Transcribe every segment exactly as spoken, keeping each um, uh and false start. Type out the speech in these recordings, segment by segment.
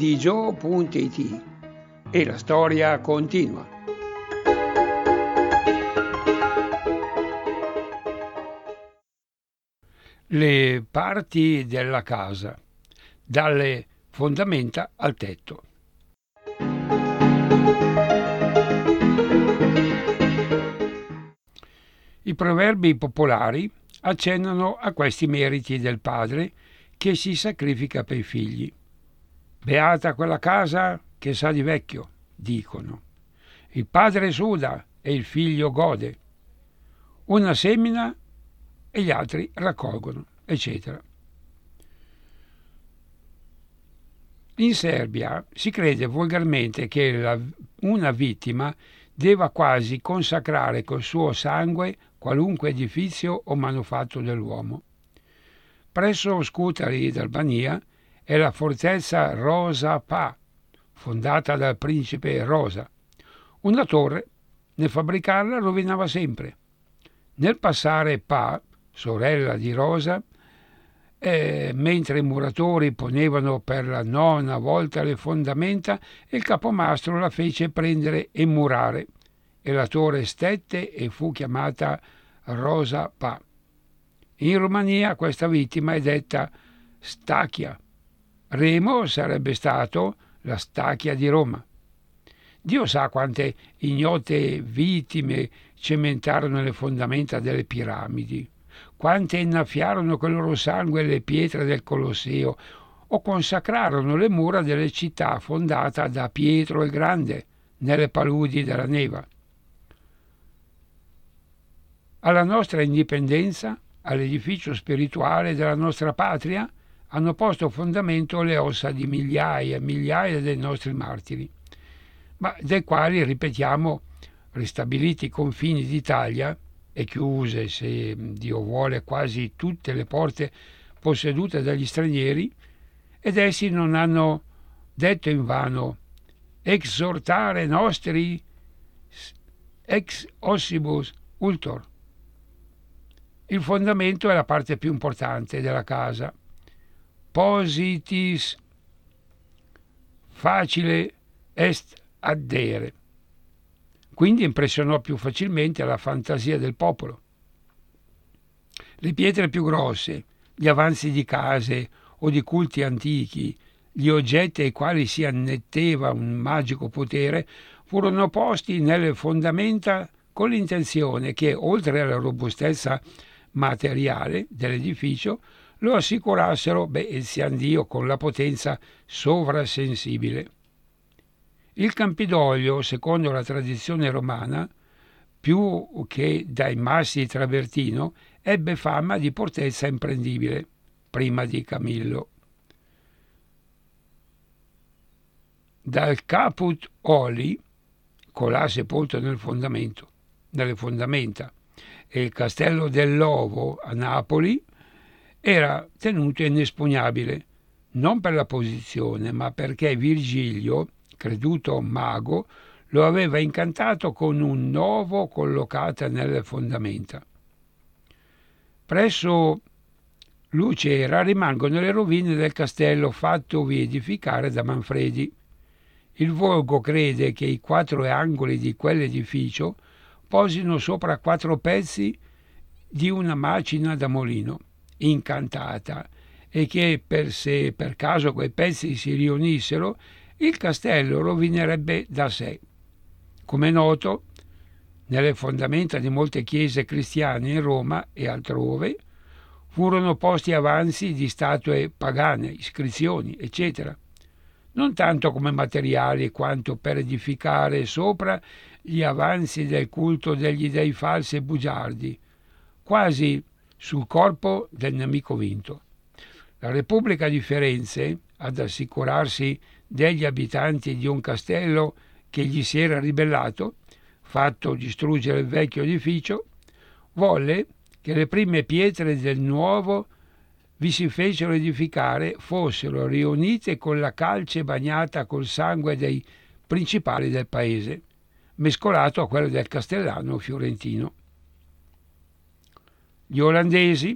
paradiso punto it e la storia continua. Le parti della casa, dalle fondamenta al tetto. I proverbi popolari accennano a questi meriti del padre che si sacrifica per i figli. Beata quella casa che sa di vecchio, dicono. Il padre suda e il figlio gode. Una semina e gli altri raccolgono, eccetera. In Serbia si crede volgarmente che la, una vittima debba quasi consacrare col suo sangue qualunque edificio o manufatto dell'uomo. Presso Scutari d'Albania è la fortezza Rosa Pa, fondata dal principe Rosa. Una torre, nel fabbricarla, rovinava sempre. Nel passare Pa, sorella di Rosa, eh, mentre i muratori ponevano per la nona volta le fondamenta, il capomastro la fece prendere e murare, e la torre stette e fu chiamata Rosa Pa. In Romania questa vittima è detta Stachia. Remo sarebbe stato la Stachia di Roma. Dio sa quante ignote vittime cementarono le fondamenta delle piramidi, quante innaffiarono col loro sangue le pietre del Colosseo o consacrarono le mura delle città fondate da Pietro il Grande nelle paludi della Neva. Alla nostra indipendenza, all'edificio spirituale della nostra patria, hanno posto fondamento le ossa di migliaia e migliaia dei nostri martiri, ma dei quali, ripetiamo, ristabiliti i confini d'Italia e chiuse, se Dio vuole, quasi tutte le porte possedute dagli stranieri, ed essi non hanno detto invano exhortare nostri ex ossibus ultor. Il fondamento è la parte più importante della casa. Positis facile est addere. Quindi impressionò più facilmente la fantasia del popolo. Le pietre più grosse, gli avanzi di case o di culti antichi, gli oggetti ai quali si annetteva un magico potere, furono posti nelle fondamenta con l'intenzione che, oltre alla robustezza materiale dell'edificio, lo assicurassero, beh, sian Dio, con la potenza sovrasensibile. Il Campidoglio, secondo la tradizione romana, più che dai massi di travertino, ebbe fama di portezza imprendibile, prima di Camillo. Dal Caput Oli, colà sepolto nel fondamento, nelle fondamenta, e il castello dell'Ovo a Napoli era tenuto inespugnabile, non per la posizione, ma perché Virgilio, creduto mago, lo aveva incantato con un ovo collocata nelle fondamenta. Presso Lucera rimangono le rovine del castello fattovi edificare da Manfredi. Il volgo crede che i quattro angoli di quell'edificio posino sopra quattro pezzi di una macina da molino, incantata, e che per se per caso quei pezzi si riunissero, il castello rovinerebbe da sé. Come è noto, nelle fondamenta di molte chiese cristiane in Roma e altrove furono posti avanzi di statue pagane, iscrizioni, eccetera, non tanto come materiali quanto per edificare sopra gli avanzi del culto degli dei falsi e bugiardi, quasi sul corpo del nemico vinto. La Repubblica di Firenze, ad assicurarsi degli abitanti di un castello che gli si era ribellato, fatto distruggere il vecchio edificio, volle che le prime pietre del nuovo vi si fecero edificare fossero riunite con la calce bagnata col sangue dei principali del paese, mescolato a quello del castellano fiorentino. Gli olandesi,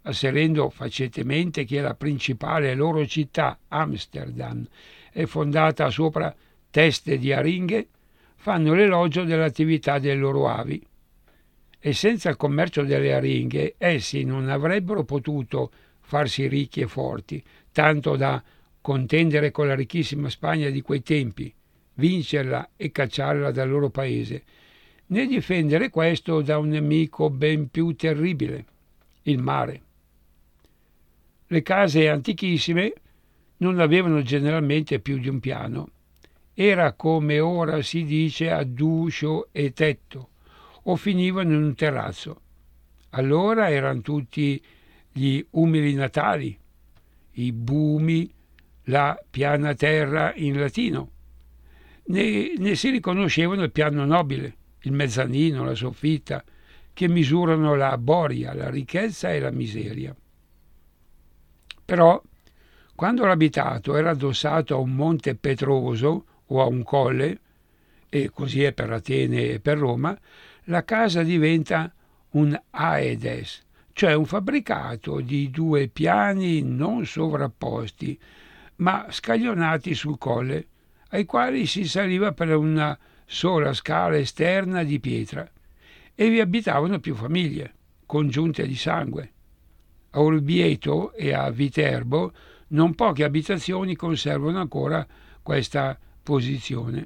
asserendo facetemente che la principale loro città, Amsterdam, è fondata sopra teste di aringhe, fanno l'elogio dell'attività dei loro avi. E senza il commercio delle aringhe essi non avrebbero potuto farsi ricchi e forti, tanto da contendere con la ricchissima Spagna di quei tempi, vincerla e cacciarla dal loro paese, né difendere questo da un nemico ben più terribile, il mare. Le case antichissime non avevano generalmente più di un piano. Era, come ora si dice, ad uscio e tetto, o finivano in un terrazzo. Allora erano tutti gli umili natali, i bumi, la piana terra in latino. Ne, ne si riconoscevano il piano nobile, il mezzanino, la soffitta, che misurano la boria, la ricchezza e la miseria. Però, quando l'abitato era addossato a un monte petroso o a un colle, e così è per Atene e per Roma, la casa diventa un aedes, cioè un fabbricato di due piani non sovrapposti, ma scaglionati sul colle, ai quali si saliva per una sola scala esterna di pietra, e vi abitavano più famiglie, congiunte di sangue. A Orvieto e a Viterbo non poche abitazioni conservano ancora questa posizione.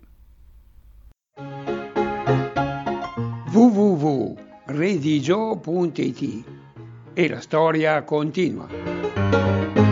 w w w punto redigio punto it e la storia continua.